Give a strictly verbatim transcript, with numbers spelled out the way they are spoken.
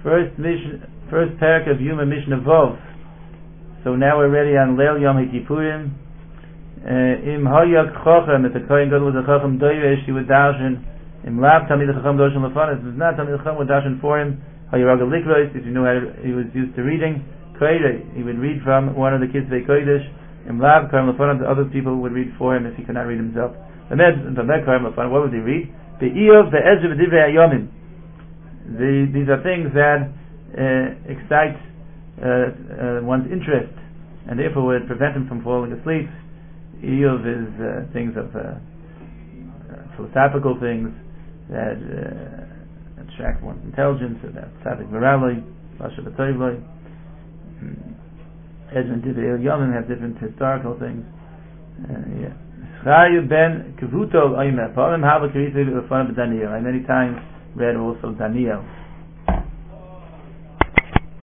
First mission, first parak of Yuma Mishnah Vov. So now we're ready on Leil Yom HaKippurim. Im Hayak Chochem, if the Kohen Gadol was a Chochem Doyesh, he would darshan. Im Lav Tamid Chochem Dorshan Lefanis, if it's not Tamid Chochem would darshan for him. Hayaraga Likrois, if you knew how to, he was used to reading. Koyre, he would read from one of the Kitzvei Kodesh. Im Lav Kohen Lefanis, other people would read for him if he could not read himself. The Med, the Med Kohen Lefanis, what would he read? The Eov, the Ezra, the Divrei Ayomim. The, these are things that uh, excite uh, uh, one's interest and therefore would prevent him from falling asleep. Eov is uh, things of uh, uh, philosophical things that uh, attract one's intelligence, and that Tzadik Morality, Lasha B'Toivloi. Ezra and Divrei Yomim have different historical things. Chayu ben Kavutol Oimer. Palim Hava Kirisa B'Fana B'Daniel. I many times read also Daniel.